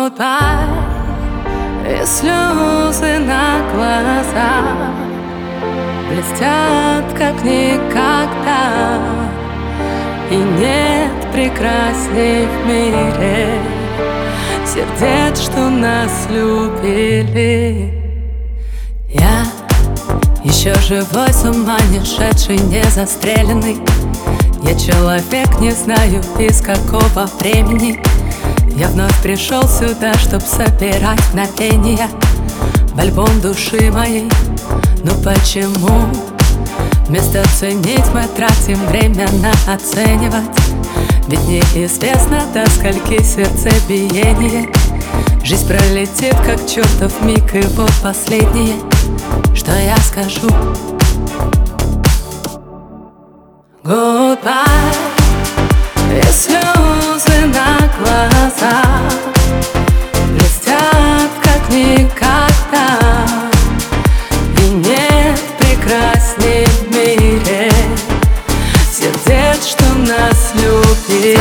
Goodbye, и слезы на глазах блестят, как никогда. И нет прекрасней в мире сердец, что нас любили. Я еще живой, с ума не шедший, не застреленный. Я человек, не знаю из какого времени. Я вновь пришел сюда, чтоб собирать мгновения в альбом души моей. Но почему вместо ценить мы тратим время на оценивать? Ведь неизвестно, до скольки сердцебиение. Жизнь пролетит, как чертов миг, и вот последнее, что я скажу. Goodbye, и слезы на глазах блестят, как никогда. И нет прекрасней в мире сердец, что нас любили.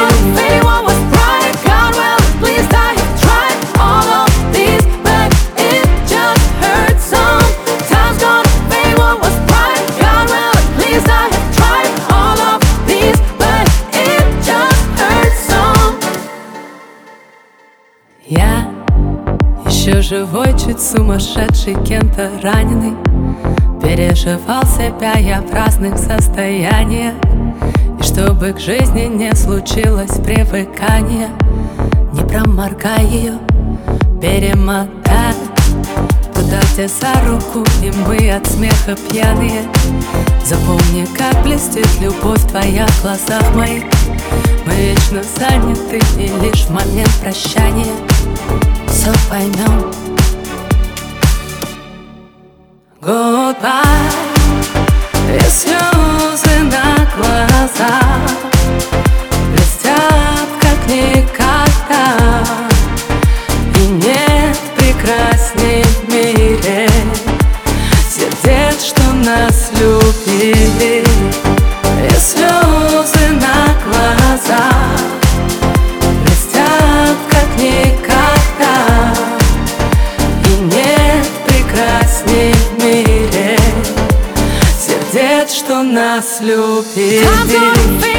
Я еще живой, чуть сумасшедший, кем-то раненый. Переживал себя я в разных состояниях. И чтобы к жизни не случилось привыкания, не проморгай ее, перемотай туда, где за руку, и мы от смеха пьяные. Запомни, как блестит любовь твоя в глазах моих. Мы вечно заняты, и лишь в момент прощания все поймем. Goodbye, и слезы на глазах блестят, как никогда. И нет прекрасней в мире сердец, что нас любили. И слезы на глазах блестят, как никогда. И нет прекрасней в мире сердец, что нас любили.